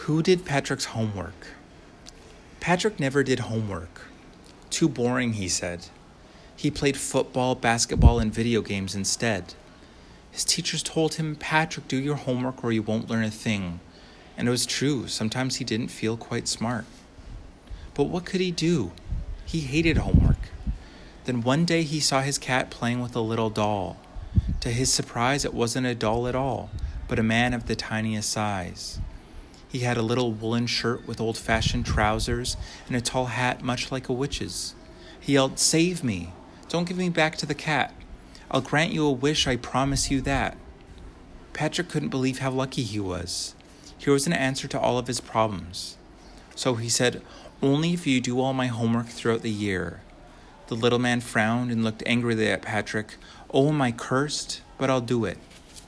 Who did Patrick's homework? Patrick never did homework. Too boring, he said. He played football, basketball, and video games instead. His teachers told him, "Patrick, do your homework or you won't learn a thing." And it was true, sometimes he didn't feel quite smart. But what could he do? He hated homework. Then one day he saw his cat playing with a little doll. To his surprise, it wasn't a doll at all, but a man of the tiniest size. He had a little woolen shirt with old-fashioned trousers and a tall hat much like a witch's. He yelled, "Save me! Don't give me back to the cat. I'll grant you a wish, I promise you that." Patrick couldn't believe how lucky he was. Here was an answer to all of his problems. So he said, "Only if you do all my homework throughout the year." The little man frowned and looked angrily at Patrick. "Oh, am I cursed? But I'll do it."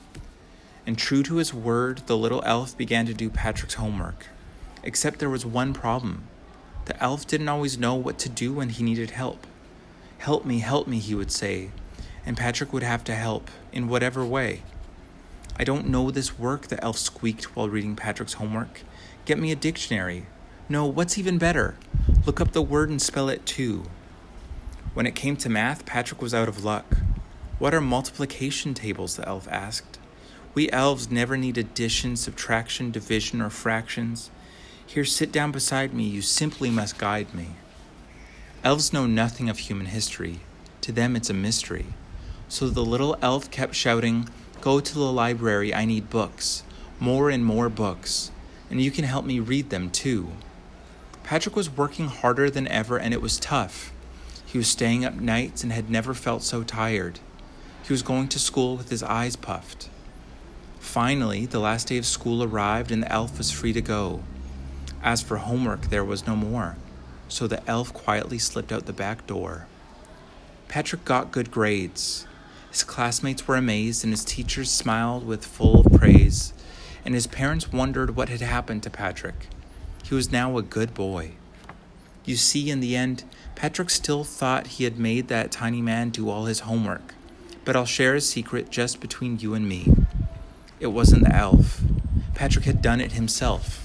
And true to his word, the little elf began to do Patrick's homework. Except there was one problem. The elf didn't always know what to do when he needed help. Help me," he would say, and Patrick would have to help, in whatever way. "I don't know this work," the elf squeaked while reading Patrick's homework. "Get me a dictionary. No, what's even better? Look up the word and spell it too." When it came to math, Patrick was out of luck. "What are multiplication tables?" the elf asked. "We elves never need addition, subtraction, division, or fractions. Here, sit down beside me. You simply must guide me." Elves know nothing of human history. To them, it's a mystery. So the little elf kept shouting, "Go to the library. I need books. More and more books. And you can help me read them, too." Patrick was working harder than ever, and it was tough. He was staying up nights and had never felt so tired. He was going to school with his eyes puffed. Finally, the last day of school arrived and the elf was free to go. As for homework, there was no more, so the elf quietly slipped out the back door. Patrick got good grades. His classmates were amazed and his teachers smiled with full of praise, and his parents wondered what had happened to Patrick. He was now a good boy. You see, in the end, Patrick still thought he had made that tiny man do all his homework, but I'll share a secret just between you and me. It wasn't the elf. Patrick had done it himself.